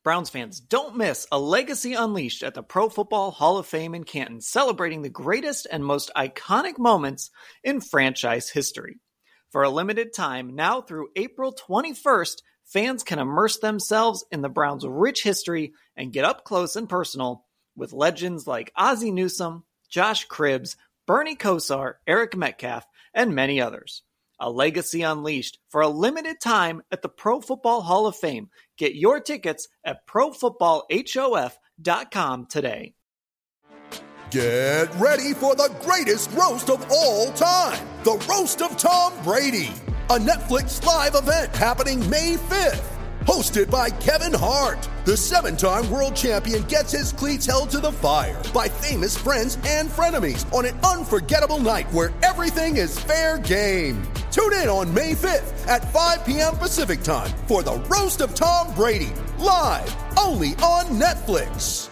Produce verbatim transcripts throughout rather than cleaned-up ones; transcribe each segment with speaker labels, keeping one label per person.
Speaker 1: Browns fans, don't miss a Legacy Unleashed at the Pro Football Hall of Fame in Canton, celebrating the greatest and most iconic moments in franchise history. For a limited time, now through April twenty-first, fans can immerse themselves in the Browns' rich history and get up close and personal with legends like Ozzie Newsome, Josh Cribbs, Bernie Kosar, Eric Metcalf, and many others. A Legacy Unleashed for a limited time at the Pro Football Hall of Fame. Get your tickets at pro football hof dot com today.
Speaker 2: Get ready for the greatest roast of all time, the Roast of Tom Brady, a Netflix live event happening May fifth. Hosted by Kevin Hart, the seven-time world champion gets his cleats held to the fire by famous friends and frenemies on an unforgettable night where everything is fair game. Tune in on May fifth at five p.m. Pacific time for the Roast of Tom Brady, live only on Netflix.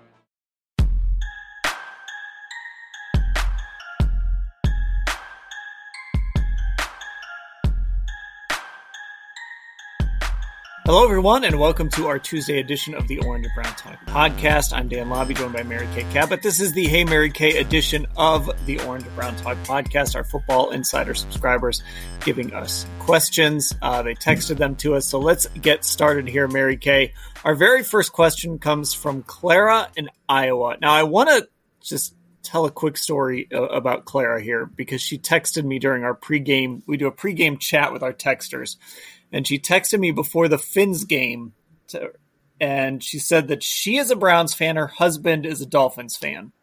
Speaker 1: Hello, everyone, and welcome to our Tuesday edition of the Orange and Brown Talk podcast. I'm Dan Lobby, joined by Mary Kay Cabot. This is the Hey Mary Kay edition of the Orange and Brown Talk podcast. Our Football Insider subscribers giving us questions. Uh, they texted them to us, so let's get started here, Mary Kay. Our very first question comes from Clara in Iowa. Now, I want to just tell a quick story uh, about Clara here because she texted me during our pregame. We do a pregame chat with our texters. And she texted me before the Finns game, to, and she said that she is a Browns fan. Her husband is a Dolphins fan.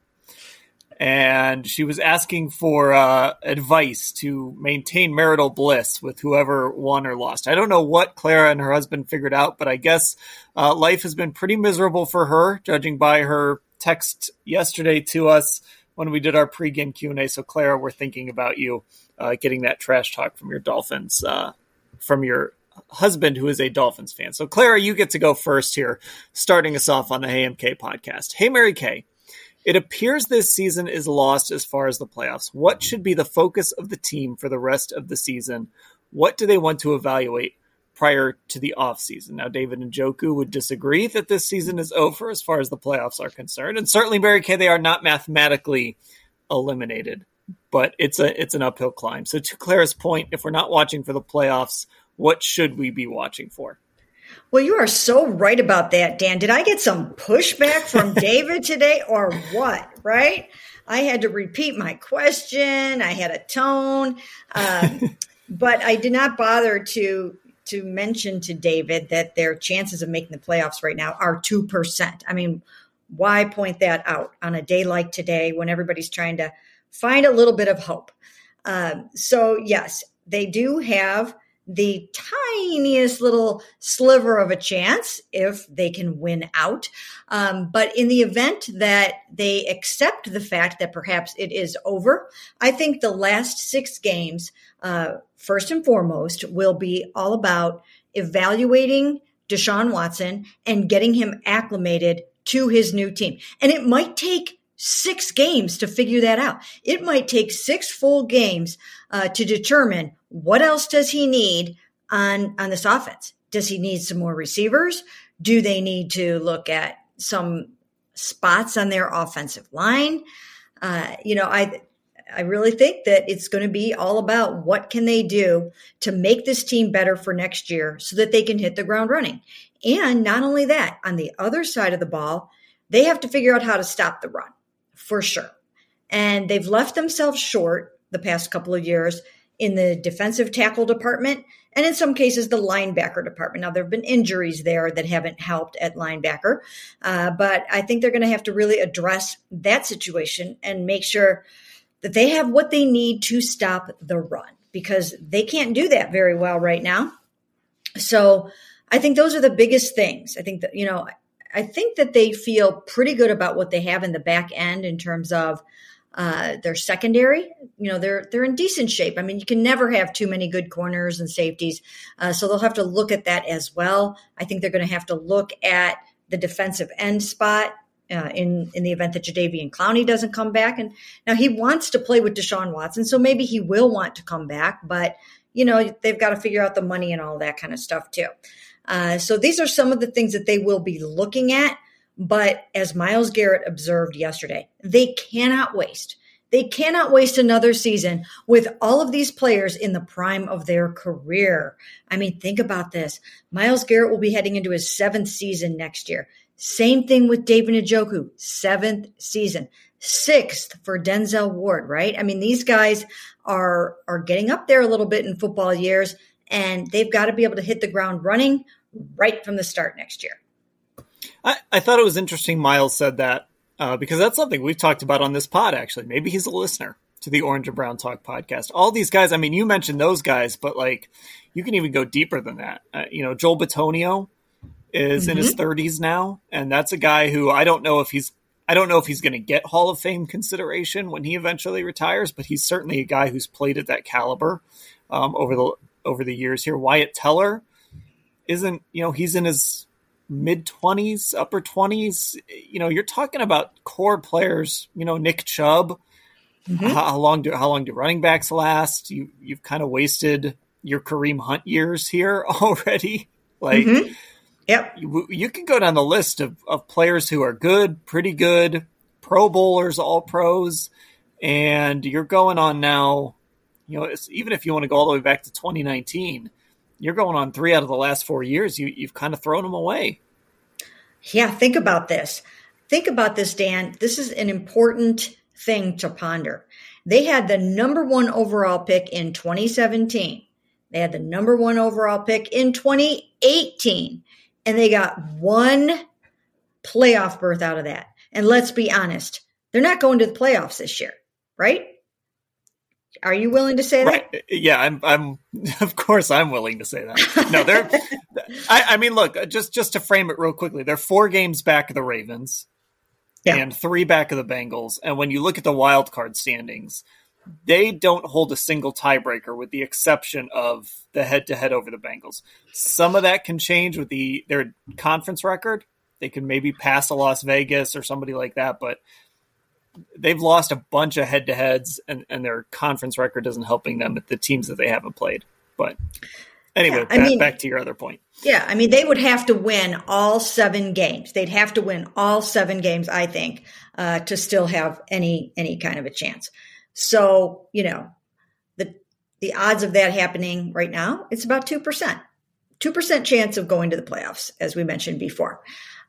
Speaker 1: And she was asking for uh, advice to maintain marital bliss with whoever won or lost. I don't know what Clara and her husband figured out, but I guess uh, life has been pretty miserable for her, judging by her text yesterday to us when we did our pregame Q and A. So, Clara, we're thinking about you uh, getting that trash talk from your Dolphins, uh, from your husband who is a Dolphins fan. So Clara, you get to go first here, starting us off on the Hey M K podcast. Hey Mary Kay, it appears this season is lost as far as the playoffs. What should be the focus of the team for the rest of the season? What do they want to evaluate prior to the offseason? Now, David Njoku would disagree that this season is over as far as the playoffs are concerned. And certainly, Mary Kay, they are not mathematically eliminated, but it's a it's an uphill climb. So to Clara's point, if we're not watching for the playoffs, what should we be watching for?
Speaker 3: Well, you are so right about that, Dan. Did I get some pushback from David today or what, right? I had to repeat my question. I had a tone, um, but I did not bother to to mention to David that their chances of making the playoffs right now are two percent. I mean, why point that out on a day like today when everybody's trying to find a little bit of hope? Um, so, yes, they do have the tiniest little sliver of a chance if they can win out. Um, but in the event that they accept the fact that perhaps it is over, I think the last six games, uh, first and foremost, will be all about evaluating Deshaun Watson and getting him acclimated to his new team. And it might take six games to figure that out. It might take six full games uh, to determine what else does he need on, on this offense. Does he need some more receivers? Do they need to look at some spots on their offensive line? Uh, you know, I I really think that it's going to be all about what can they do to make this team better for next year so that they can hit the ground running. And not only that, on the other side of the ball, they have to figure out how to stop the run. For sure. And they've left themselves short the past couple of years in the defensive tackle department and in some cases the linebacker department. Now, there have been injuries there that haven't helped at linebacker, uh, but I think they're going to have to really address that situation and make sure that they have what they need to stop the run because they can't do that very well right now. So I think those are the biggest things. I think that, you know, I think that they feel pretty good about what they have in the back end in terms of uh, their secondary. You know, they're they're in decent shape. I mean, you can never have too many good corners and safeties. Uh, so they'll have to look at that as well. I think they're going to have to look at the defensive end spot uh, in, in the event that Jadeveon Clowney doesn't come back. And now he wants to play with Deshaun Watson, so maybe he will want to come back. But, you know, they've got to figure out the money and all that kind of stuff too. Uh, so these are some of the things that they will be looking at. But as Myles Garrett observed yesterday, they cannot waste. They cannot waste another season with all of these players in the prime of their career. I mean, think about this. Myles Garrett will be heading into his seventh season next year. Same thing with David Njoku, seventh season. Sixth for Denzel Ward, right? I mean, these guys are, are getting up there a little bit in football years, and they've got to be able to hit the ground running right from the start next year.
Speaker 1: I, I thought it was interesting Myles said that uh, because that's something we've talked about on this pod, actually. Maybe he's a listener to the Orange and Brown Talk podcast. All these guys, I mean, you mentioned those guys, but like you can even go deeper than that. Uh, you know, Joel Bitonio is mm-hmm. in his thirties now, and that's a guy who I don't know if he's I don't know if he's going to get Hall of Fame consideration when he eventually retires, but he's certainly a guy who's played at that caliber um, over the over the years here. Wyatt Teller isn't, you know, he's in his mid-twenties, upper twenties. You know, you're talking about core players, you know, Nick Chubb. Mm-hmm. How, how long do how long do running backs last? You you've kind of wasted your Kareem Hunt years here already. Like
Speaker 3: mm-hmm. Yep.
Speaker 1: You, you can go down the list of, of players who are good, pretty good, Pro Bowlers, all pros, and you're going on now, you know, it's, even if you want to go all the way back to twenty nineteen, you're going on three out of the last four years. You, you've kind of thrown them away.
Speaker 3: Yeah, think about this. Think about this, Dan. This is an important thing to ponder. They had the number one overall pick in twenty seventeen. They had the number one overall pick in twenty eighteen. And they got one playoff berth out of that. And let's be honest, they're not going to the playoffs this year, right? Are you willing to say that?
Speaker 1: Right. Yeah, I'm. I'm. Of course, I'm willing to say that. No, they're. I, I mean, look, just just to frame it real quickly, they're four games back of the Ravens, yeah. and three back of the Bengals. And when you look at the wild card standings, they don't hold a single tiebreaker, with the exception of the head-to-head over the Bengals. Some of that can change with the their conference record. They can maybe pass a Las Vegas or somebody like that, but they've lost a bunch of head-to-heads, and, and their conference record isn't helping them with the teams that they haven't played. But anyway,
Speaker 3: yeah, I
Speaker 1: back,
Speaker 3: mean,
Speaker 1: back to your other point.
Speaker 3: Yeah, I mean, they would have to win all seven games. They'd have to win all seven games, I think, uh, to still have any any kind of a chance. So, you know, the the odds of that happening right now, it's about two percent. two percent chance of going to the playoffs, as we mentioned before.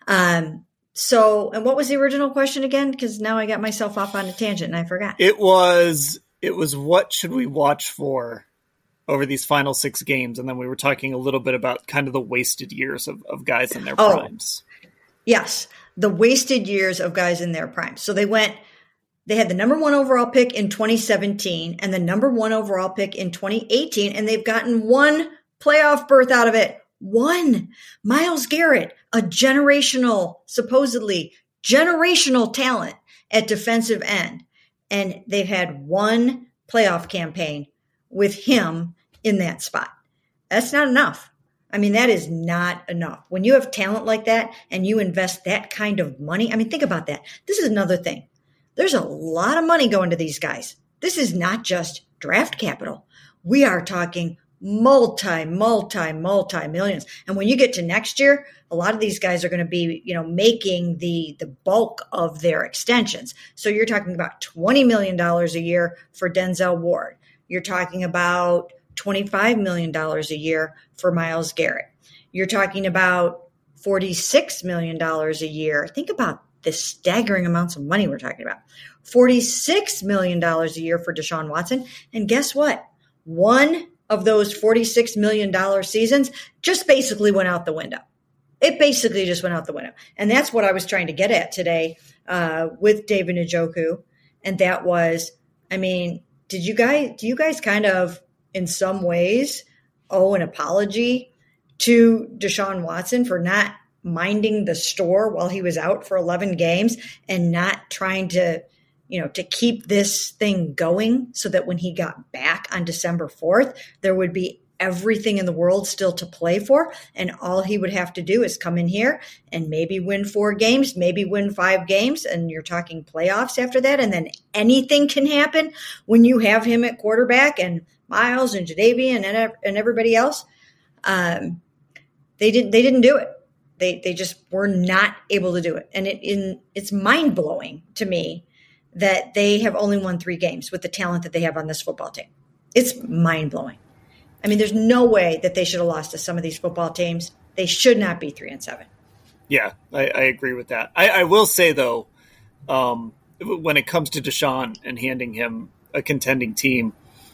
Speaker 3: Um, so, and what was the original question again? Because now I got myself off on a tangent and I forgot.
Speaker 1: It was, it was what should we watch for over these final six games? And then we were talking a little bit about kind of the wasted years of, of guys in their
Speaker 3: oh,
Speaker 1: primes.
Speaker 3: Yes, the wasted years of guys in their primes. So they went, they had the number one overall pick in twenty seventeen and the number one overall pick in twenty eighteen, and they've gotten one playoff berth out of it. One. Myles Garrett, a generational, supposedly generational talent at defensive end. And they've had one playoff campaign with him in that spot. That's not enough. I mean, that is not enough. When you have talent like that and you invest that kind of money, I mean, think about that. This is another thing. There's a lot of money going to these guys. This is not just draft capital. We are talking multi, multi, multi millions. And when you get to next year, a lot of these guys are going to be, you know, making the, the bulk of their extensions. So you're talking about twenty million dollars a year for Denzel Ward. You're talking about twenty-five million dollars a year for Myles Garrett. You're talking about forty-six million dollars a year. Think about the staggering amounts of money we're talking about. forty-six million dollars a year for Deshaun Watson. And guess what? One of those forty-six million dollars seasons just basically went out the window. It basically just went out the window. And that's what I was trying to get at today uh, with David Njoku. And that was, I mean, did you guys, do you guys kind of, in some ways, owe an apology to Deshaun Watson for not minding the store while he was out for eleven games and not trying to, you know, to keep this thing going so that when he got back on December fourth, there would be everything in the world still to play for. And all he would have to do is come in here and maybe win four games, maybe win five games. And you're talking playoffs after that. And then anything can happen when you have him at quarterback and Myles and Jadeveon and, and everybody else. Um, they didn't they didn't do it. They they just were not able to do it. And it in it's mind blowing to me that they have only won three games with the talent that they have on this football team. It's mind blowing. I mean, there's no way that they should have lost to some of these football teams. They should not be three and seven.
Speaker 1: Yeah, I, I agree with that. I, I will say, though, um, when it comes to Deshaun and handing him a contending team,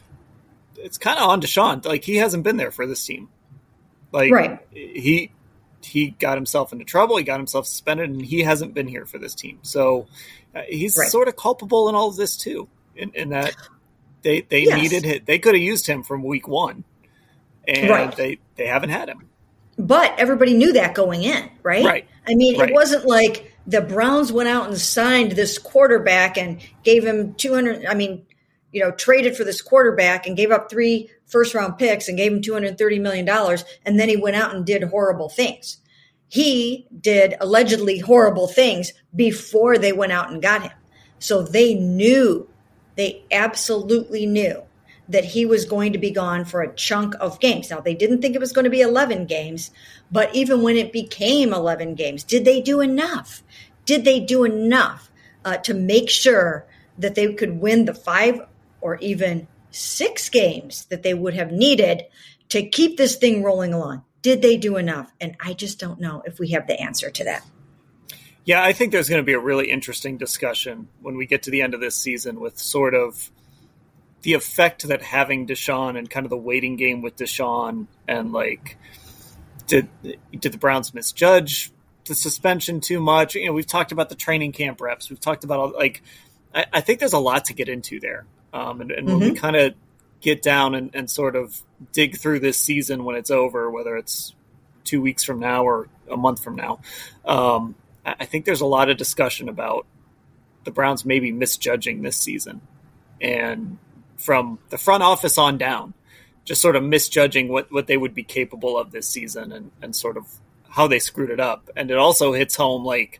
Speaker 1: it's kind of on Deshaun. Like, he hasn't been there for this team. Like,
Speaker 3: right.
Speaker 1: he he got himself into trouble. He got himself suspended, and he hasn't been here for this team. So uh, he's right. sort of culpable in all of this, too, in, in that they, they yes. needed him. They could have used him from week one, and right. they, they haven't had him.
Speaker 3: But everybody knew that going in, right?
Speaker 1: Right.
Speaker 3: I mean,
Speaker 1: right.
Speaker 3: it wasn't like the Browns went out and signed this quarterback and gave him two hundred. I mean, you know, traded for this quarterback and gave up three first round picks and gave him two hundred thirty million dollars. And then he went out and did horrible things. He did allegedly horrible things before they went out and got him. So they knew, they absolutely knew that he was going to be gone for a chunk of games. Now, they didn't think it was going to be eleven games, but even when it became eleven games, did they do enough? Did they do enough uh, to make sure that they could win the five or even six games that they would have needed to keep this thing rolling along? Did they do enough? And I just don't know if we have the answer to that.
Speaker 1: Yeah, I think there's going to be a really interesting discussion when we get to the end of this season with sort of the effect that having Deshaun and kind of the waiting game with Deshaun and like, did did the Browns misjudge the suspension too much? You know, we've talked about the training camp reps. We've talked about like, I, I think there's a lot to get into there. Um, and, and mm-hmm. when we kind of get down and, and sort of dig through this season when it's over, whether it's two weeks from now or a month from now, um, I, I think there's a lot of discussion about the Browns maybe misjudging this season. And from the front office on down, just sort of misjudging what, what they would be capable of this season and, and sort of how they screwed it up. And it also hits home, like,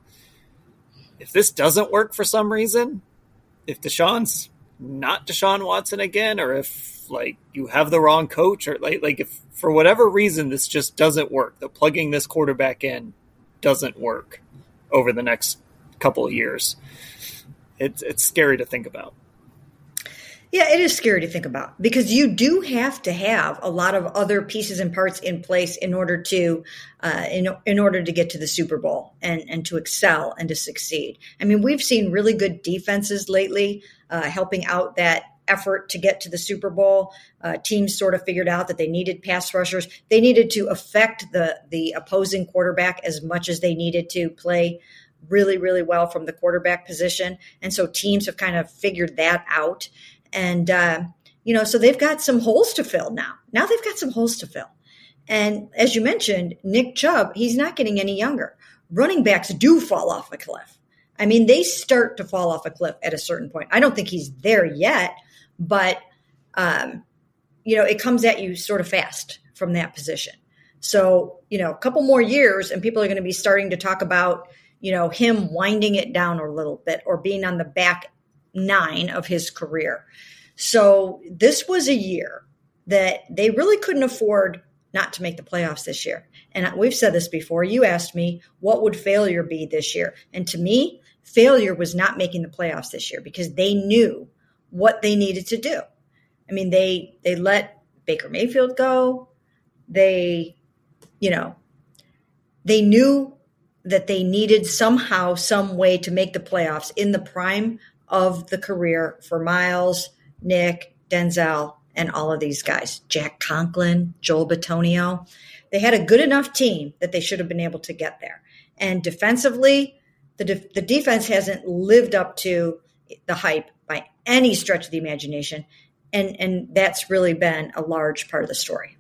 Speaker 1: if this doesn't work for some reason, if Deshaun's not Deshaun Watson again, or if, like, you have the wrong coach, or, like, like if for whatever reason this just doesn't work, the plugging this quarterback in doesn't work over the next couple of years, it's it's scary to think about.
Speaker 3: Yeah, it is scary to think about because you do have to have a lot of other pieces and parts in place in order to uh, in, in order to get to the Super Bowl and, and to excel and to succeed. I mean, we've seen really good defenses lately uh, helping out that effort to get to the Super Bowl. Uh, teams sort of figured out that they needed pass rushers. They needed to affect the the opposing quarterback as much as they needed to play really, really well from the quarterback position. And so teams have kind of figured that out. And, uh, you know, so they've got some holes to fill now. Now they've got some holes to fill. And as you mentioned, Nick Chubb, he's not getting any younger. Running backs do fall off a cliff. I mean, they start to fall off a cliff at a certain point. I don't think he's there yet, but, um, you know, it comes at you sort of fast from that position. So, you know, a couple more years and people are going to be starting to talk about, you know, him winding it down a little bit or being on the back nine of his career. So this was a year that they really couldn't afford not to make the playoffs this year. And we've said this before. You asked me, what would failure be this year? And to me, failure was not making the playoffs this year because they knew what they needed to do. I mean, they they let Baker Mayfield go. They, you know, they knew that they needed somehow, some way to make the playoffs in the prime of the career for Miles, Nick, Denzel, and all of these guys, Jack Conklin, Joel Bitonio. They had a good enough team that they should have been able to get there. And defensively, the de- the defense hasn't lived up to the hype by any stretch of the imagination. And, and that's really been a large part of the story.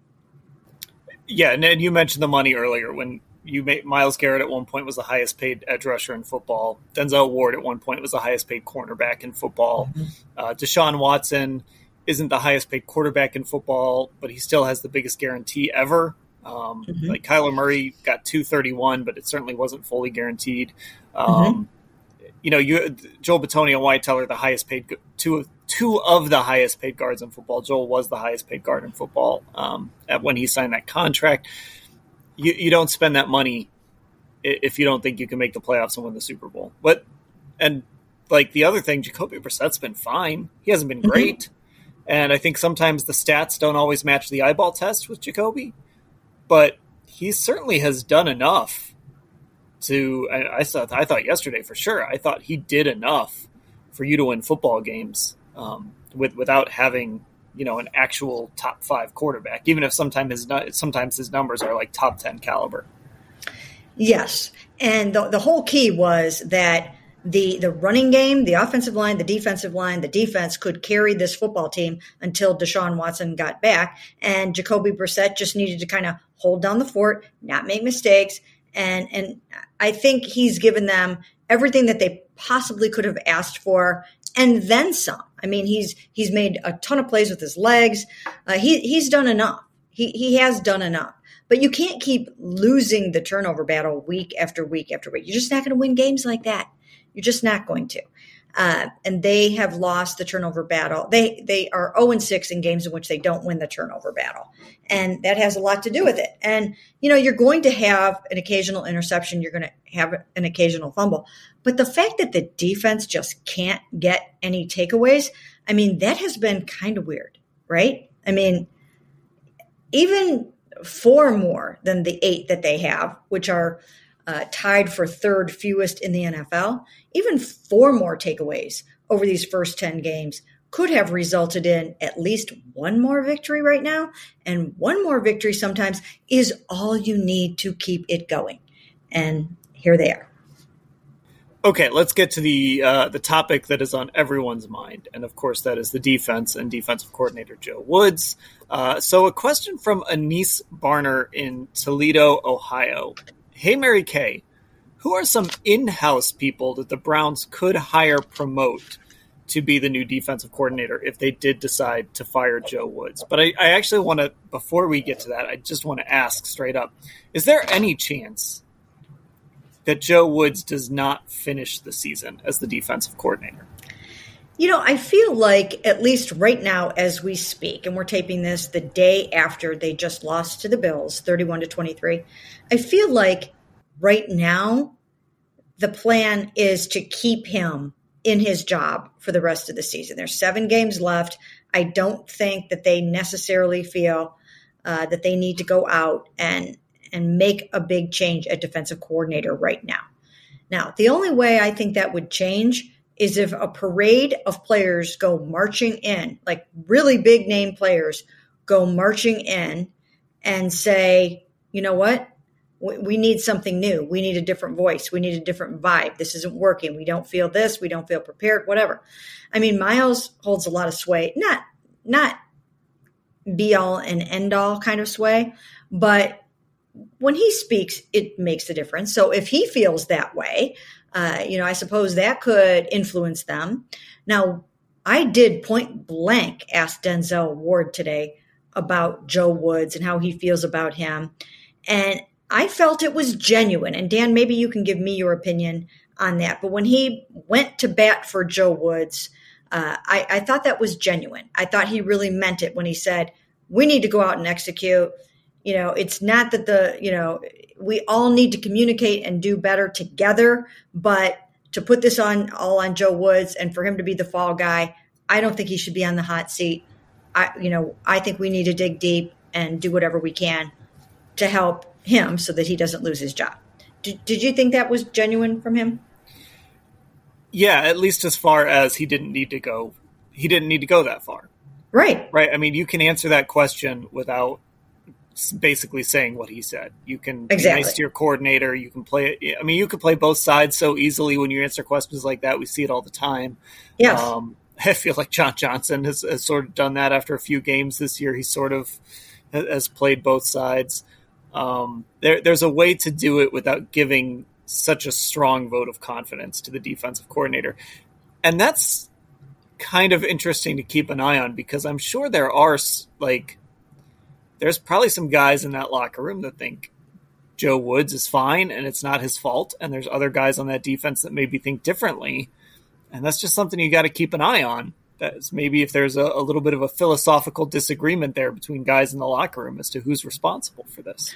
Speaker 1: Yeah, and you mentioned the money earlier when you made Myles Garrett at one point was the highest paid edge rusher in football. Denzel Ward at one point was the highest paid cornerback in football. Mm-hmm. Uh, Deshaun Watson isn't the highest paid quarterback in football, but he still has the biggest guarantee ever. Um, mm-hmm. Like Kyler Murray got two thirty-one, but it certainly wasn't fully guaranteed. Um, mm-hmm. You know, you Joel Bitonio and Wyatt Teller, the highest paid two of two of the highest paid guards in football. Joel was the highest paid guard in football um, at when he signed that contract. you, you don't spend that money if you don't think you can make the playoffs and win the Super Bowl. But and like the other thing, Jacoby Brissett's been fine. He hasn't been great. Mm-hmm. And I think sometimes the stats don't always match the eyeball test with Jacoby, but he certainly has done enough to, I, I thought, I thought yesterday for sure, I thought he did enough for you to win football games um, with, without having, you know, an actual top five quarterback, even if sometimes his, sometimes his numbers are like top ten caliber.
Speaker 3: Yes. And the, the whole key was that the, the running game, the offensive line, the defensive line, the defense could carry this football team until Deshaun Watson got back. And Jacoby Brissett just needed to kind of hold down the fort, not make mistakes. And, and I think he's given them everything that they possibly could have asked for and then some. I mean, he's, he's made a ton of plays with his legs. Uh, he, he's done enough. He, he has done enough. But you can't keep losing the turnover battle week after week after week. You're just not going to win games like that. You're just not going to. Uh, and they have lost the turnover battle. They they are oh and six in games in which they don't win the turnover battle. And that has a lot to do with it. And, you know, you're going to have an occasional interception. You're going to have an occasional fumble. But the fact that the defense just can't get any takeaways, I mean, that has been kind of weird, right? I mean, even four more than the eight that they have, which are uh, tied for third fewest in the N F L, even four more takeaways over these first ten games could have resulted in at least one more victory right now. And one more victory sometimes is all you need to keep it going. And here they are.
Speaker 1: Okay, let's get to the uh, the topic that is on everyone's mind. And, of course, that is the defense and defensive coordinator Joe Woods. Uh, so a question from Anise Barner in Toledo, Ohio. Hey, Mary Kay, who are some in-house people that the Browns could hire, promote to be the new defensive coordinator if they did decide to fire Joe Woods? But I, I actually want to, before we get to that, I just want to ask straight up, is there any chance that Joe Woods does not finish the season as the defensive coordinator?
Speaker 3: You know, I feel like, at least right now as we speak, and we're taping this the day after they just lost to the Bills, thirty-one to twenty-three, I feel like right now the plan is to keep him in his job for the rest of the season. There's seven games left. I don't think that they necessarily feel uh, that they need to go out and and make a big change at defensive coordinator right now. Now, the only way I think that would change is if a parade of players go marching in, like really big name players go marching in and say, you know what? We, we need something new. We need a different voice. We need a different vibe. This isn't working. We don't feel this. We don't feel prepared, whatever. I mean, Miles holds a lot of sway, not, not be all and end all kind of sway, but when he speaks, it makes a difference. So if he feels that way, uh, you know, I suppose that could influence them. Now, I did point blank ask Denzel Ward today about Joe Woods and how he feels about him. And I felt it was genuine. And Dan, maybe you can give me your opinion on that. But when he went to bat for Joe Woods, uh, I, I thought that was genuine. I thought he really meant it when he said, we need to go out and execute. You know, it's not that the, you know, we all need to communicate and do better together, but to put this on all on Joe Woods and for him to be the fall guy, I don't think he should be on the hot seat. I, you know, I think we need to dig deep and do whatever we can to help him so that he doesn't lose his job. Did, did you think that was genuine from him?
Speaker 1: Yeah, at least as far as he didn't need to go. He didn't need to go that far.
Speaker 3: Right.
Speaker 1: Right. I mean, you can answer that question without basically saying what he said. You can
Speaker 3: exactly.
Speaker 1: be nice to your coordinator. You can play it. I mean, you could play both sides so easily when you answer questions like that. We see it all the time.
Speaker 3: Yes.
Speaker 1: Um, I feel like John Johnson has, has sort of done that after a few games this year. He sort of has played both sides. Um, there, there's a way to do it without giving such a strong vote of confidence to the defensive coordinator. And that's kind of interesting to keep an eye on because I'm sure there are like, there's probably some guys in that locker room that think Joe Woods is fine and it's not his fault. And there's other guys on that defense that maybe think differently. And that's just something you got to keep an eye on. That's maybe if there's a, a little bit of a philosophical disagreement there between guys in the locker room as to who's responsible for this.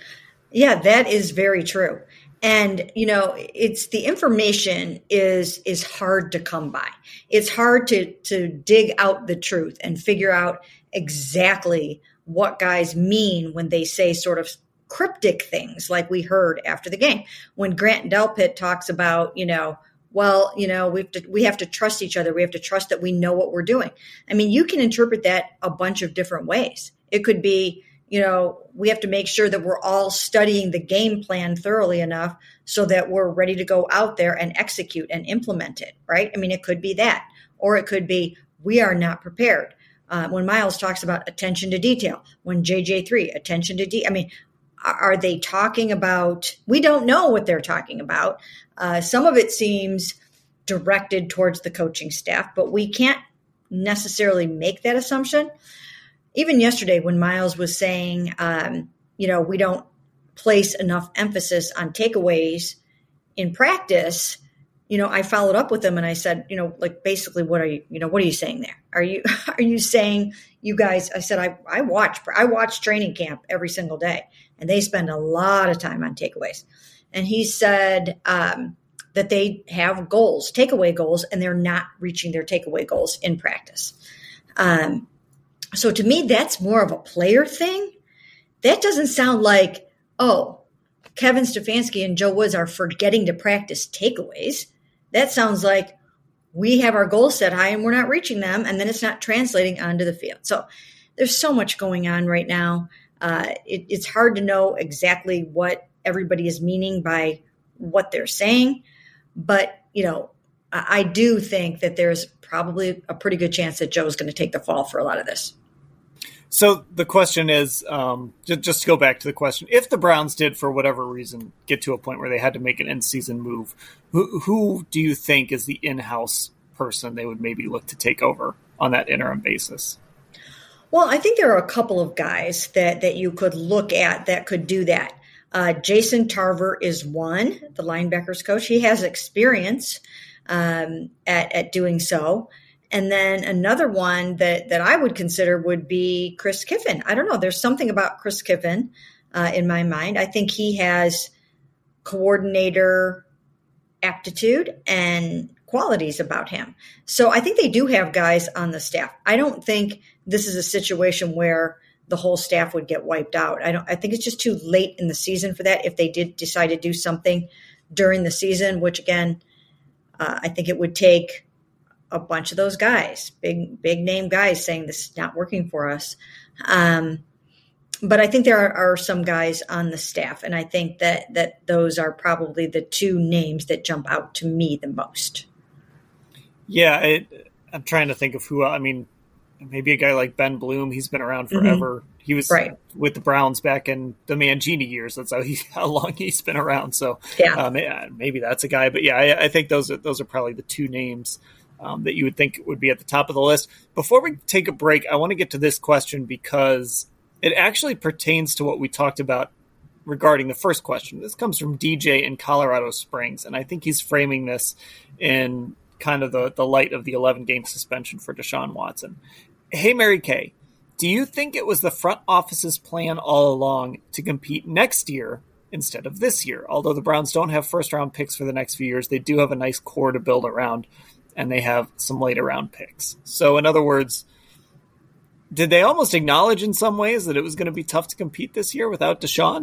Speaker 3: Yeah, that is very true. And, you know, it's the information is is hard to come by. It's hard to to dig out the truth and figure out exactly what guys mean when they say sort of cryptic things like we heard after the game. When Grant Delpit talks about, you know, well, you know, we have to we have to trust each other. We have to trust that we know what we're doing. I mean, you can interpret that a bunch of different ways. It could be, you know, we have to make sure that we're all studying the game plan thoroughly enough so that we're ready to go out there and execute and implement it, right? I mean, it could be that. Or it could be we are not prepared. Uh, when Miles talks about attention to detail, when J J three, attention to detail, I mean, are they talking about, we don't know what they're talking about. Uh, some of it seems directed towards the coaching staff, but we can't necessarily make that assumption. Even yesterday when Miles was saying, um, you know, we don't place enough emphasis on takeaways in practice, you know, I followed up with him and I said, you know, like basically what are you, you know, what are you saying there? Are you, are you saying you guys, I said, I, I watch, I watch training camp every single day and they spend a lot of time on takeaways. And he said um, that they have goals, takeaway goals, and they're not reaching their takeaway goals in practice. Um, So to me, that's more of a player thing. That doesn't sound like, oh, Kevin Stefanski and Joe Woods are forgetting to practice takeaways. That sounds like we have our goals set high and we're not reaching them, and then it's not translating onto the field. So there's so much going on right now. Uh, it, it's hard to know exactly what everybody is meaning by what they're saying. But, you know, I, I do think that there's probably a pretty good chance that Joe's going to take the fall for a lot of this.
Speaker 1: So the question is, um, just, just to go back to the question, if the Browns did, for whatever reason, get to a point where they had to make an in-season move, who, who do you think is the in-house person they would maybe look to take over on that interim basis?
Speaker 3: Well, I think there are a couple of guys that, that you could look at that could do that. Uh, Jason Tarver is one, the linebackers coach. He has experience um, at, at doing so. And then another one that, that I would consider would be Chris Kiffin. I don't know. There's something about Chris Kiffin uh, in my mind. I think he has coordinator aptitude and qualities about him. So I think they do have guys on the staff. I don't think this is a situation where the whole staff would get wiped out. I don't. I think it's just too late in the season for that. If they did decide to do something during the season, which again, uh, I think it would take a bunch of those guys, big, big name guys saying this is not working for us. Um, but I think there are, are some guys on the staff. And I think that, that those are probably the two names that jump out to me the most. Yeah.
Speaker 1: It, I'm trying to think of who, I mean, maybe a guy like Ben Bloom, he's been around forever. Mm-hmm. He was right. with the Browns back in the Mangini years. That's how he, how long he's been around. So yeah. um, maybe that's a guy, but yeah, I, I think those are, those are probably the two names Um, that you would think would be at the top of the list. Before we take a break, I want to get to this question because it actually pertains to what we talked about regarding the first question. This comes from D J in Colorado Springs, and I think he's framing this in kind of the, the light of the eleven-game suspension for Deshaun Watson. Hey, Mary Kay, do you think it was the front office's plan all along to compete next year instead of this year? Although the Browns don't have first-round picks for the next few years, they do have a nice core to build around, and they have some later round picks. So in other words, did they almost acknowledge in some ways that it was going to be tough to compete this year without Deshaun?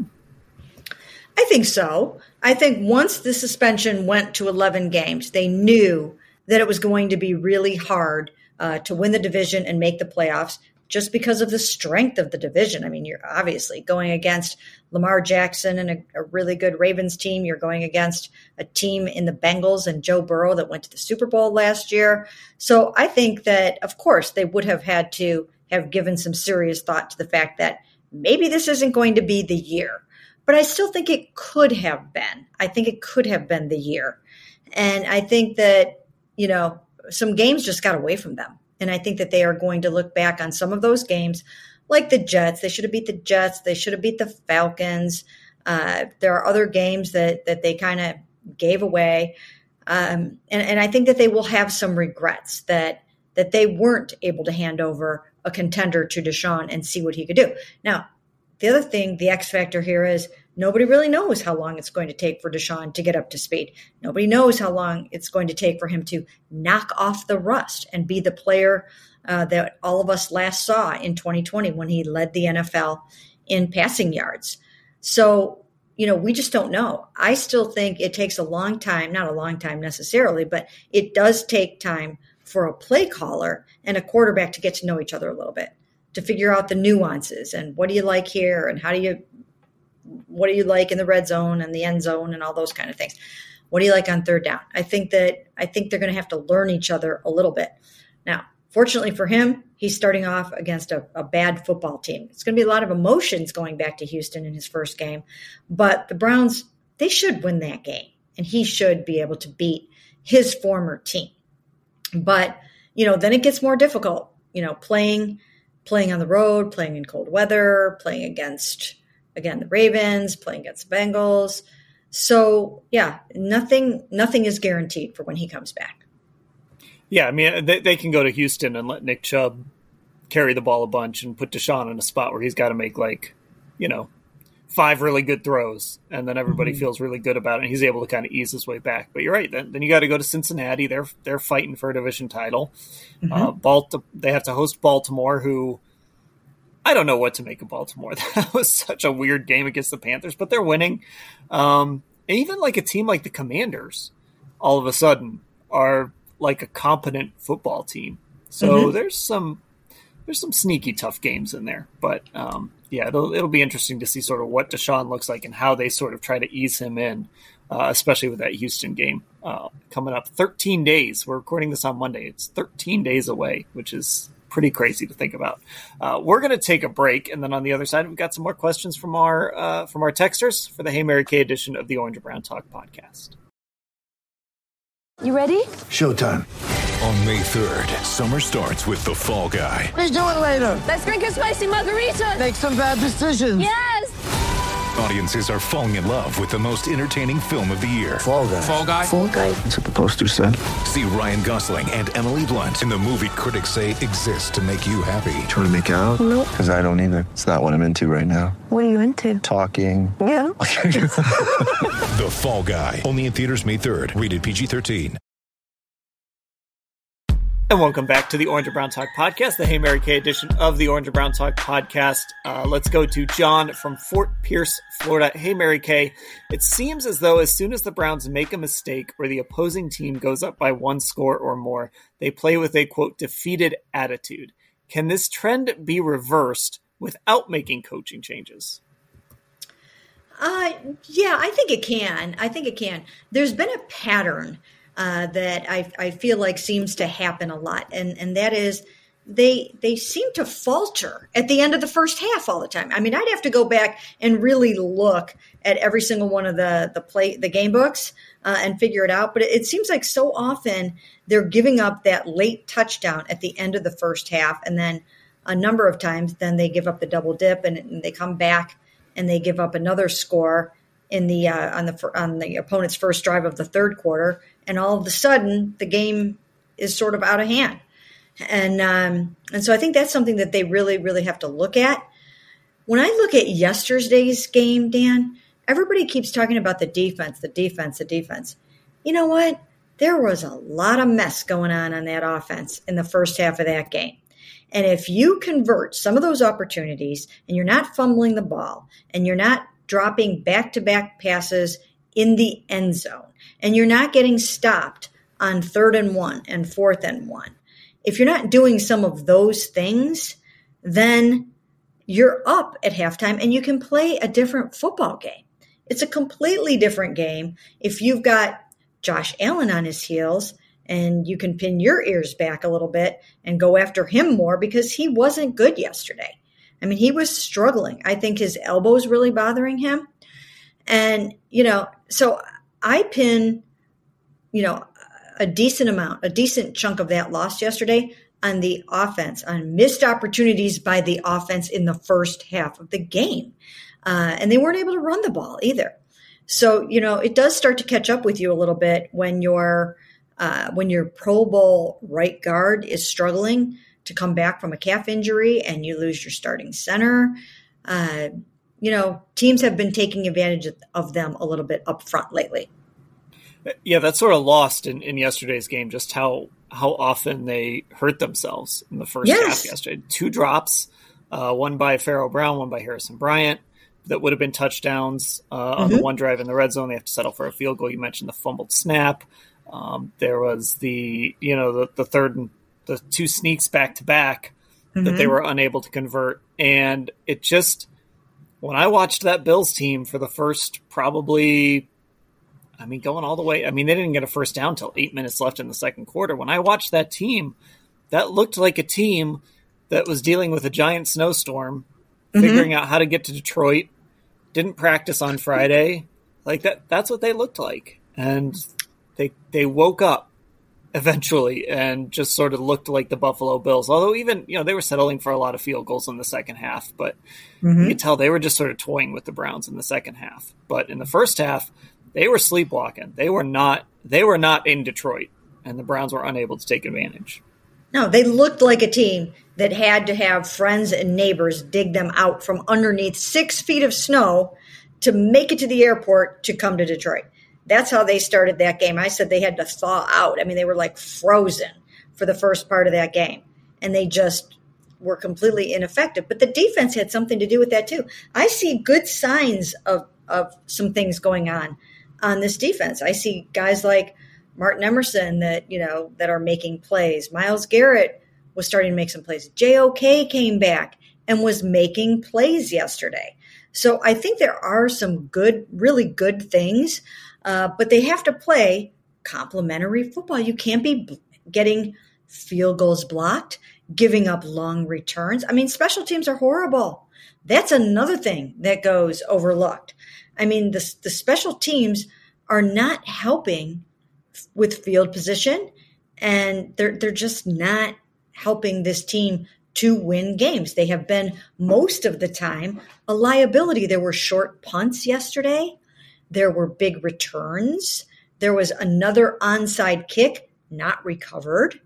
Speaker 3: I think so. I think once the suspension went to eleven games, they knew that it was going to be really hard uh, to win the division and make the playoffs just because of the strength of the division. I mean, you're obviously going against Lamar Jackson and a, a really good Ravens team. You're going against a team in the Bengals and Joe Burrow that went to the Super Bowl last year. So I think that, of course, they would have had to have given some serious thought to the fact that maybe this isn't going to be the year. But I still think it could have been. I think it could have been the year. And I think that, you know, some games just got away from them. And I think that they are going to look back on some of those games like the Jets. They should have beat the Jets. They should have beat the Falcons. Uh, there are other games that that they kind of gave away. Um, and, and I think that they will have some regrets that that they weren't able to hand over a contender to Deshaun and see what he could do. Now, the other thing, the X factor here is Nobody really knows how long it's going to take for Deshaun to get up to speed. Nobody knows how long it's going to take for him to knock off the rust and be the player uh, that all of us last saw in twenty twenty when he led the N F L in passing yards. So, you know, we just don't know. I still think it takes a long time, not a long time necessarily, but it does take time for a play caller and a quarterback to get to know each other a little bit, to figure out the nuances and what do you like here and how do you what do you like in the red zone and the end zone and all those kind of things. What do you like on third down? I think that I think they're going to have to learn each other a little bit. Now, fortunately for him, he's starting off against a, a bad football team. It's going to be a lot of emotions going back to Houston in his first game, but the Browns, they should win that game, and he should be able to beat his former team. But, you know, then it gets more difficult, you know, playing playing on the road, playing in cold weather, playing against, again, the Ravens, playing against the Bengals. So, yeah, nothing nothing is guaranteed for when he comes back.
Speaker 1: Yeah, I mean, they, they can go to Houston and let Nick Chubb carry the ball a bunch and put Deshaun in a spot where he's got to make, like, you know, five really good throws, and then everybody mm-hmm. feels really good about it, and he's able to kind of ease his way back. But you're right, then, then you got to go to Cincinnati. They're they're fighting for a division title. Mm-hmm. Uh, Balti- they have to host Baltimore, who I don't know what to make of Baltimore. That was such a weird game against the Panthers, but they're winning. Um, and even like a team like the Commanders, all of a sudden, are like a competent football team. So mm-hmm. there's some there's some sneaky tough games in there. But um, yeah, it'll it'll be interesting to see sort of what Deshaun looks like and how they sort of try to ease him in, uh, especially with that Houston game uh, coming up. thirteen days. We're recording this on Monday. It's thirteen days away, which is pretty crazy to think about. Uh, we're going to take a break, and then on the other side, we've got some more questions from our uh, from our texters for the Hey Mary Kay edition of the Orange and Brown Talk podcast.
Speaker 4: You ready?
Speaker 5: Showtime.
Speaker 6: On May third, summer starts with The Fall Guy.
Speaker 5: Let's do it later.
Speaker 4: Let's drink a spicy margarita.
Speaker 5: Make some bad decisions.
Speaker 4: Yes!
Speaker 6: Audiences are falling in love with the most entertaining film of the year.
Speaker 5: Fall Guy.
Speaker 6: Fall Guy?
Speaker 4: Fall Guy.
Speaker 5: That's what the poster said.
Speaker 6: See Ryan Gosling and Emily Blunt in the movie critics say exists to make you happy.
Speaker 5: Trying to make it out?
Speaker 4: Nope.
Speaker 5: Because I don't either. It's not what I'm into right now.
Speaker 4: What are you into?
Speaker 5: Talking.
Speaker 4: Yeah.
Speaker 6: The Fall Guy. Only in theaters May third. Rated P G thirteen.
Speaker 1: And welcome back to the Orange and Brown Talk podcast, the Hey Mary Kay edition of the Orange and Brown Talk podcast. Uh, let's go to John from Fort Pierce, Florida. Hey Mary Kay, it seems as though as soon as the Browns make a mistake or the opposing team goes up by one score or more, they play with a, quote, defeated attitude. Can this trend be reversed without making coaching changes?
Speaker 3: Uh, yeah, I think it can. I think it can. There's been a pattern Uh, that I, I feel like seems to happen a lot. And, and that is they they seem to falter at the end of the first half all the time. I mean, I'd have to go back and really look at every single one of the the play the game books uh, and figure it out. But it, it seems like so often they're giving up that late touchdown at the end of the first half. And then a number of times then they give up the double dip and, and they come back and they give up another score in the uh, on the on the opponent's first drive of the third quarter, and all of a sudden the game is sort of out of hand, and um, and so I think that's something that they really really have to look at. When I look at yesterday's game, Dan, everybody keeps talking about the defense, the defense, the defense. You know what? There was a lot of mess going on on that offense in the first half of that game. And if you convert some of those opportunities, and you're not fumbling the ball, and you're not dropping back-to-back passes in the end zone, and you're not getting stopped on third and one and fourth and one. If you're not doing some of those things, then you're up at halftime and you can play a different football game. It's a completely different game if you've got Josh Allen on his heels and you can pin your ears back a little bit and go after him more because he wasn't good yesterday. I mean, he was struggling. I think his elbow's really bothering him. And, you know, so I pin, you know, a decent amount, a decent chunk of that loss yesterday on the offense, on missed opportunities by the offense in the first half of the game. Uh, and they weren't able to run the ball either. So, you know, it does start to catch up with you a little bit when your uh, when your Pro Bowl right guard is struggling to come back from a calf injury and you lose your starting center. Uh, you know, teams have been taking advantage of them a little bit up front lately.
Speaker 1: Yeah, that's sort of lost in, in yesterday's game, just how how often they hurt themselves in the first
Speaker 3: yes.
Speaker 1: half yesterday. Two drops, uh, one by Pharaoh Brown, one by Harrison Bryant, that would have been touchdowns uh, mm-hmm. on the one drive in the red zone. They have to settle for a field goal. You mentioned the fumbled snap. Um, there was the, you know, the, the third and the two sneaks back to back that
Speaker 3: mm-hmm.
Speaker 1: they were unable to convert. And it just, when I watched that Bills team for the first probably, I mean, going all the way, I mean, they didn't get a first down till eight minutes left in the second quarter. When I watched that team, that looked like a team that was dealing with a giant snowstorm, mm-hmm. figuring out how to get to Detroit, didn't practice on Friday. Like that, that's what they looked like. And they, they woke up eventually and just sort of looked like the Buffalo Bills. Although even, you know, they were settling for a lot of field goals in the second half, but mm-hmm. you could tell they were just sort of toying with the Browns in the second half. But in the first half, they were sleepwalking. They were not, they were not in Detroit, and the Browns were unable to take advantage.
Speaker 3: No, they looked like a team that had to have friends and neighbors dig them out from underneath six feet of snow to make it to the airport to come to Detroit. That's how they started that game. I said they had to thaw out. I mean, they were like frozen for the first part of that game, and they just were completely ineffective. But the defense had something to do with that too. I see good signs of, of some things going on on this defense. I see guys like Martin Emerson that, you know, that are making plays. Myles Garrett was starting to make some plays. J O K came back and was making plays yesterday. So I think there are some good, really good things, uh, but they have to play complementary football. You can't be getting field goals blocked, giving up long returns. I mean, special teams are horrible. That's another thing that goes overlooked. I mean, the, the special teams are not helping with field position, and they're they're just not helping this team to win games. They have been most of the time a liability. There were short punts yesterday. There were big returns. There was another onside kick not recovered.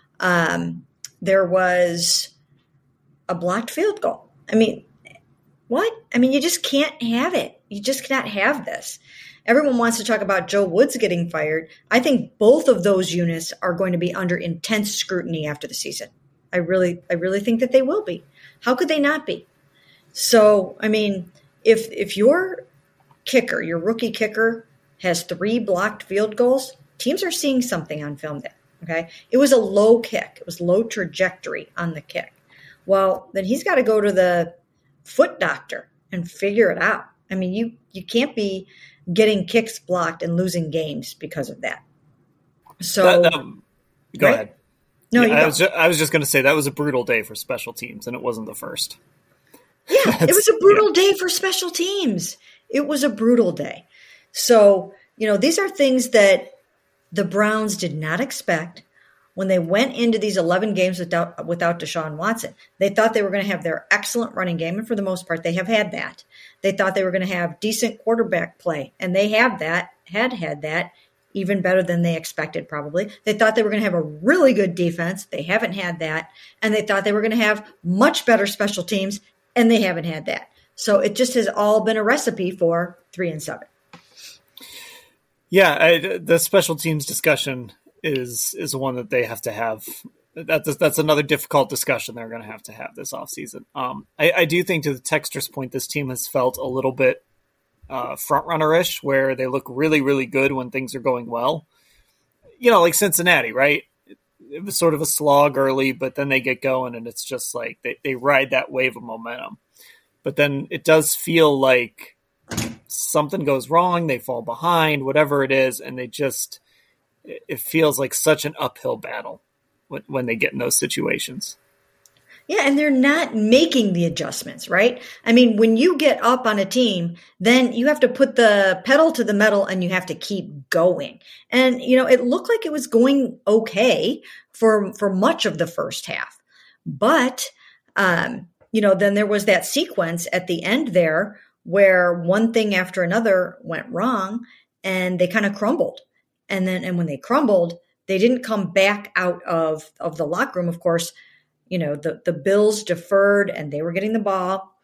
Speaker 3: Um, there was a blocked field goal. I mean, what? I mean, you just can't have it. You just cannot have this. Everyone wants to talk about Joe Woods getting fired. I think both of those units are going to be under intense scrutiny after the season. I really, I really think that they will be. How could they not be? So, I mean, if if your kicker, your rookie kicker, has three blocked field goals, teams are seeing something on film there. Okay, it was a low kick. It was low trajectory on the kick. Well, then he's got to go to the foot doctor and figure it out. I mean, you you can't be getting kicks blocked and losing games because of that. So,
Speaker 1: that, that, go
Speaker 3: right?
Speaker 1: ahead.
Speaker 3: No,
Speaker 1: yeah,
Speaker 3: you
Speaker 1: I
Speaker 3: go.
Speaker 1: was just, I was just going to say that was a brutal day for special teams, and it wasn't the first.
Speaker 3: Yeah, it was a brutal yeah. day for special teams. It was a brutal day. So, you know, these are things that the Browns did not expect when they went into these eleven games without without Deshaun Watson. They thought they were going to have their excellent running game, and for the most part, they have had that. They thought they were going to have decent quarterback play, and they have that, had had that, even better than they expected probably. They thought they were going to have a really good defense. They haven't had that. And they thought they were going to have much better special teams, and they haven't had that. So it just has all been a recipe for three and seven.
Speaker 1: Yeah, I, the special teams discussion is is one that they have to have. That's that's another difficult discussion they're going to have to have this offseason. Um, I, I do think, to the texter's point, this team has felt a little bit uh, front-runner-ish, where they look really, really good when things are going well. You know, like Cincinnati, right? It, it was sort of a slog early, but then they get going, and it's just like they, they ride that wave of momentum. But then it does feel like something goes wrong, they fall behind, whatever it is, and they just – it feels like such an uphill battle when, when they get in those situations.
Speaker 3: Yeah, and they're not making the adjustments, right? I mean, when you get up on a team, then you have to put the pedal to the metal and you have to keep going. And, you know, it looked like it was going okay for for much of the first half. But, um, you know, then there was that sequence at the end there where one thing after another went wrong and they kind of crumbled. And then, and when they crumbled, they didn't come back out of, of the locker room. Of course, you know, the, the Bills deferred and they were getting the ball.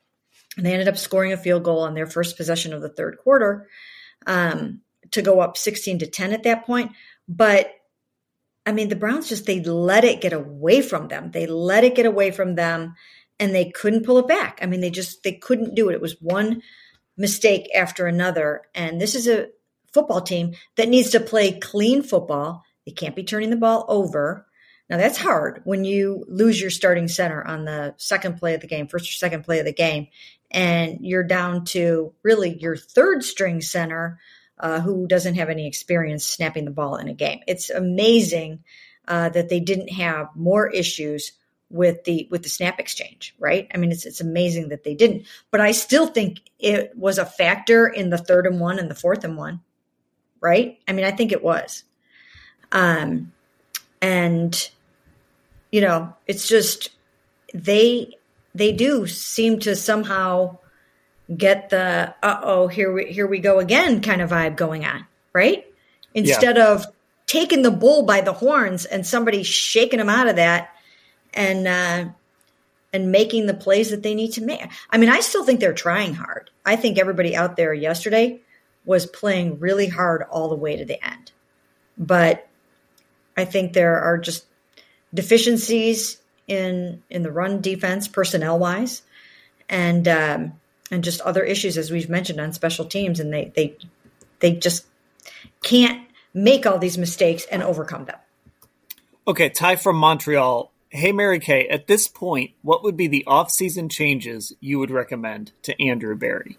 Speaker 3: And they ended up scoring a field goal on their first possession of the third quarter um, to go up sixteen to ten at that point. But I mean, the Browns just, they let it get away from them. They let it get away from them and they couldn't pull it back. I mean, they just, they couldn't do it. It was one mistake after another. And this is a football team that needs to play clean football. They can't be turning the ball over. Now that's hard when you lose your starting center on the second play of the game, first or second play of the game, and you're down to really your third string center Uh, who doesn't have any experience snapping the ball in a game. It's amazing uh, that they didn't have more issues with the with the snap exchange, right? I mean, it's it's amazing that they didn't. But I still think it was a factor in the third and one and the fourth and one, right? I mean, I think it was. Um, and you know, it's just they they do seem to somehow get the uh-oh, here we here we go again kind of vibe going on, right? Instead yeah. of taking the bull by the horns and somebody shaking them out of that and uh, and making the plays that they need to make. I mean, I still think they're trying hard. I think everybody out there yesterday was playing really hard all the way to the end. But I think there are just deficiencies in in the run defense personnel-wise, and um and just other issues, as we've mentioned, on special teams. And they they they just can't make all these mistakes and overcome them.
Speaker 1: Okay, Ty from Montreal. Hey, Mary Kay, at this point, what would be the off-season changes you would recommend to Andrew Berry?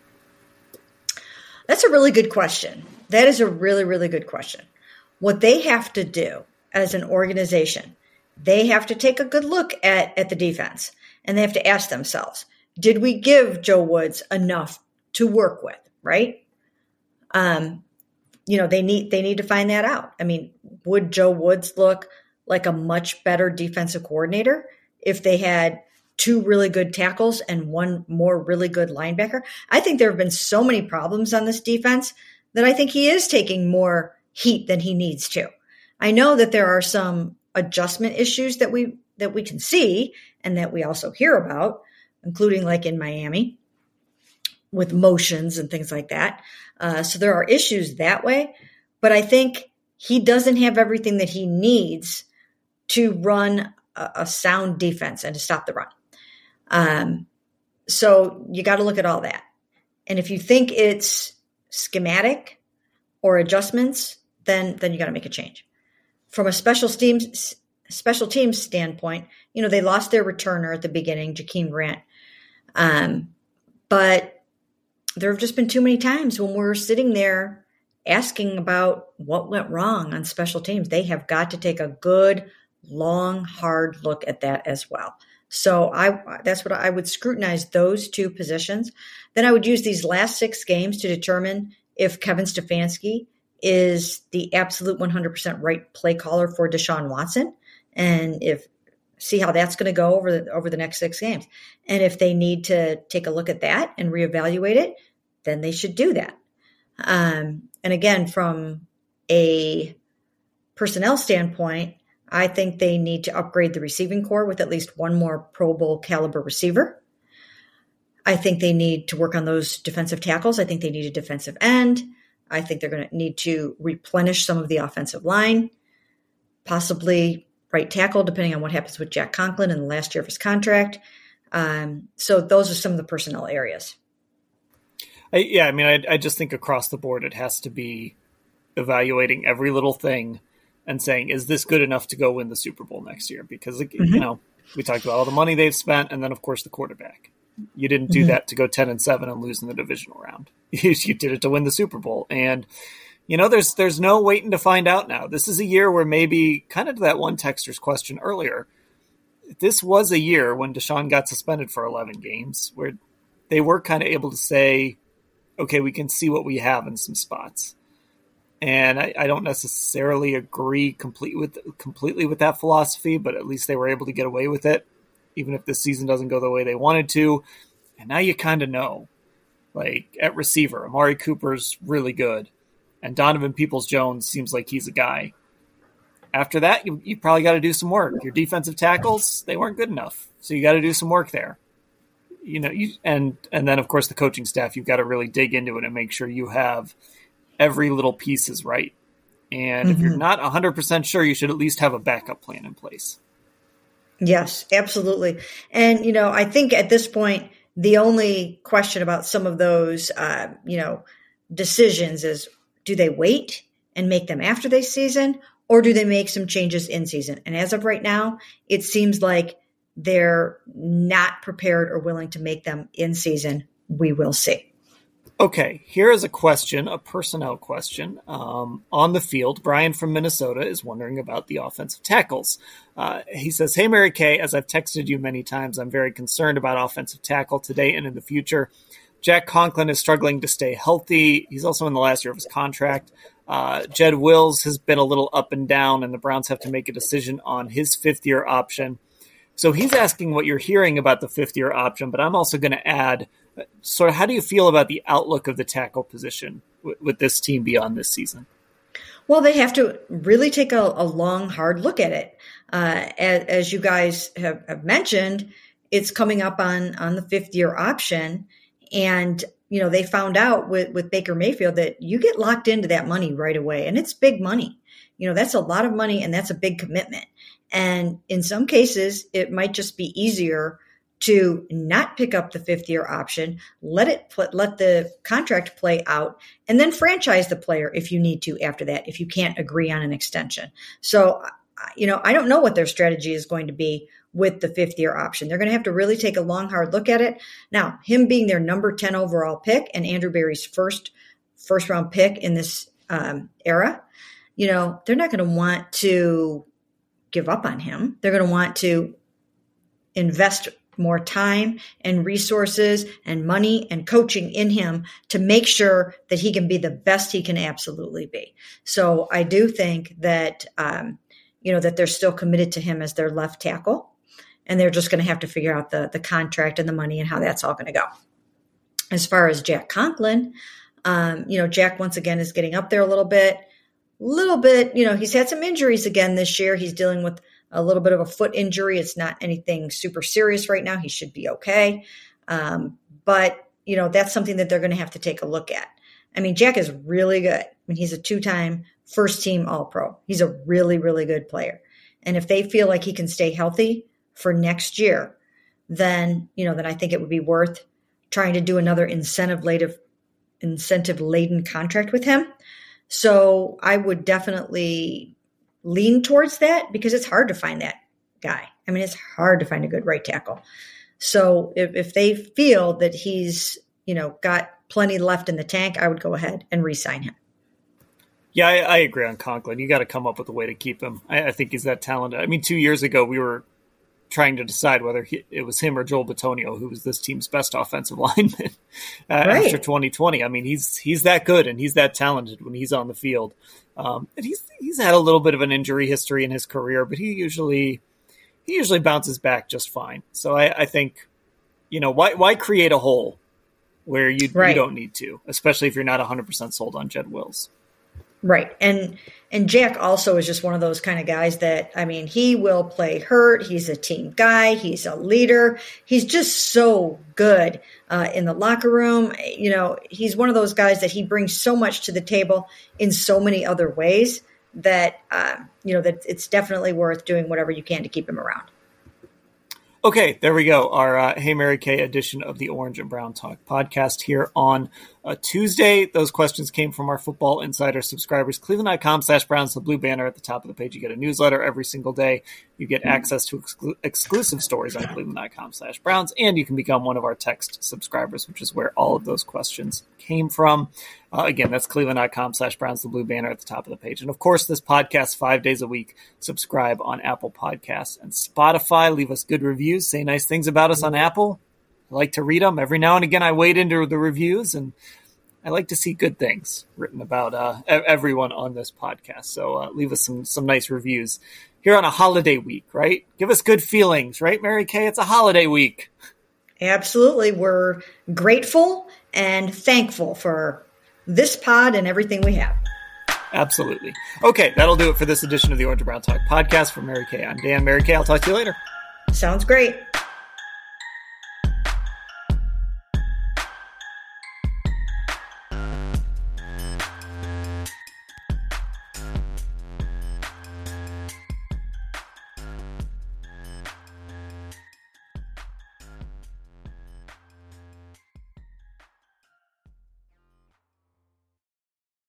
Speaker 3: That's a really good question. That is a really, really good question. What they have to do as an organization, they have to take a good look at, at the defense, and they have to ask themselves, did we give Joe Woods enough to work with, right? Um, you know, they need they need to find that out. I mean, would Joe Woods look like a much better defensive coordinator if they had two really good tackles and one more really good linebacker? I think there have been so many problems on this defense that I think he is taking more heat than he needs to. I know that there are some adjustment issues that we that we can see and that we also hear about, including like in Miami with motions and things like that. Uh, so there are issues that way, but I think he doesn't have everything that he needs to run a, a sound defense and to stop the run. Um, so you got to look at all that. And if you think it's schematic or adjustments, then, then you got to make a change. From a special teams, special teams standpoint, you know, they lost their returner at the beginning, Jakeem Grant. Um, but there have just been too many times when we're sitting there asking about what went wrong on special teams. They have got to take a good, long, hard look at that as well. So I, that's what I would scrutinize, those two positions. Then I would use these last six games to determine if Kevin Stefanski is the absolute one hundred percent right play caller for Deshaun Watson. And if, see how that's going to go over the, over the next six games. And if they need to take a look at that and reevaluate it, then they should do that. Um, and again, from a personnel standpoint, I think they need to upgrade the receiving core with at least one more Pro Bowl caliber receiver. I think they need to work on those defensive tackles. I think they need a defensive end. I think they're going to need to replenish some of the offensive line, possibly right tackle, depending on what happens with Jack Conklin in the last year of his contract. Um, so those are some of the personnel areas.
Speaker 1: I, yeah, I mean, I, I just think across the board, it has to be evaluating every little thing and saying, is this good enough to go win the Super Bowl next year? Because, mm-hmm. you know, we talked about all the money they've spent, and then, of course, the quarterback. You didn't do mm-hmm. that to go ten and seven and lose in the divisional round. You did it to win the Super Bowl. And, you know, there's there's no waiting to find out now. This is a year where maybe, kind of to that one texter's question earlier, this was a year when Deshaun got suspended for eleven games, where they were kind of able to say, okay, we can see what we have in some spots. And I, I don't necessarily agree completely with completely with that philosophy, but at least they were able to get away with it, even if this season doesn't go the way they wanted to. And now you kind of know. Like, at receiver, Amari Cooper's really good. And Donovan Peoples-Jones seems like he's a guy. After that, you, you probably got to do some work. Your defensive tackles, they weren't good enough. So you got to do some work there. you know, you, and and then of course the coaching staff, you've got to really dig into it and make sure you have every little piece is right. And mm-hmm. if you're not one hundred percent sure, you should at least have a backup plan in place.
Speaker 3: Yes, absolutely. And, you know, I think at this point, the only question about some of those, uh, you know, decisions is, do they wait and make them after the season, or do they make some changes in season? And as of right now, it seems like they're not prepared or willing to make them in season. We will see.
Speaker 1: Okay, here is a question, a personnel question. Um, on the field, Brian from Minnesota is wondering about the offensive tackles. Uh, he says, hey, Mary Kay, as I've texted you many times, I'm very concerned about offensive tackle today and in the future. Jack Conklin is struggling to stay healthy. He's also in the last year of his contract. Uh, Jed Wills has been a little up and down, and the Browns have to make a decision on his fifth-year option. So he's asking what you're hearing about the fifth-year option, but I'm also going to add, sort of, how do you feel about the outlook of the tackle position w- with this team beyond this season?
Speaker 3: Well, they have to really take a, a long, hard look at it. Uh, as, as you guys have, have mentioned, it's coming up on, on the fifth-year option, and you know they found out with, with Baker Mayfield that you get locked into that money right away, and it's big money. You know, that's a lot of money, and that's a big commitment. And in some cases, it might just be easier to not pick up the fifth year option, let it let the contract play out, and then franchise the player if you need to after that, if you can't agree on an extension. So, you know, I don't know what their strategy is going to be with the fifth year option. They're going to have to really take a long, hard look at it. Now, him being their number ten overall pick and Andrew Berry's first first round pick in this um, era, you know, they're not going to want to give up on him. They're going to want to invest more time and resources and money and coaching in him to make sure that he can be the best he can absolutely be. So I do think that, um, you know, that they're still committed to him as their left tackle, and they're just going to have to figure out the, the contract and the money and how that's all going to go. As far as Jack Conklin, um, you know, Jack once again is getting up there a little bit, little bit, you know, he's had some injuries again this year. He's dealing with a little bit of a foot injury. It's not anything super serious right now. He should be okay. Um, but, you know, that's something that they're going to have to take a look at. I mean, Jack is really good. I mean, he's a two-time first-team All-Pro. He's a really, really good player. And if they feel like he can stay healthy for next year, then, you know, then I think it would be worth trying to do another incentive-laden incentive-laden contract with him. So I would definitely lean towards that because it's hard to find that guy. I mean, it's hard to find a good right tackle. So if, if they feel that he's, you know, got plenty left in the tank, I would go ahead and re-sign him.
Speaker 1: Yeah, I, I agree on Conklin. You got to come up with a way to keep him. I, I think he's that talented. I mean, two years ago, we were trying to decide whether he, it was him or Joel Bitonio who was this team's best offensive lineman uh, right. after twenty twenty. I mean, he's he's that good and he's that talented when he's on the field. Um, and he's he's had a little bit of an injury history in his career, but he usually he usually bounces back just fine. So I, I think, you know, why why create a hole where you right. you don't need to, especially if you're not one hundred percent sold on Jed Wills.
Speaker 3: Right. And and Jack also is just one of those kind of guys that, I mean, he will play hurt. He's a team guy. He's a leader. He's just so good uh, in the locker room. You know, he's one of those guys that he brings so much to the table in so many other ways that, uh, you know, that it's definitely worth doing whatever you can to keep him around.
Speaker 1: Okay, there we go. Our uh, Hey Mary Kay edition of the Orange and Brown Talk podcast here on a Tuesday. Those questions came from our Football Insider subscribers. Cleveland.com slash Browns, the blue banner at the top of the page. You get a newsletter every single day. You get access to exclu- exclusive stories on Cleveland.com slash Browns, and you can become one of our text subscribers, which is where all of those questions came from. Uh, again, that's Cleveland.com slash Browns, the blue banner at the top of the page. And of course, this podcast five days a week. Subscribe on Apple Podcasts and Spotify. Leave us good reviews. Say nice things about us on Apple. I like to read them. Every now and again, I wade into the reviews, and I like to see good things written about uh, everyone on this podcast. So uh, leave us some some nice reviews here on a holiday week, right? Give us good feelings, right, Mary Kay? It's a holiday week.
Speaker 3: Absolutely. We're grateful and thankful for this pod and everything we have.
Speaker 1: Absolutely. Okay, that'll do it for this edition of the Orange and Brown Talk podcast. For Mary Kay, I'm Dan. Mary Kay, I'll talk to you later.
Speaker 3: Sounds great.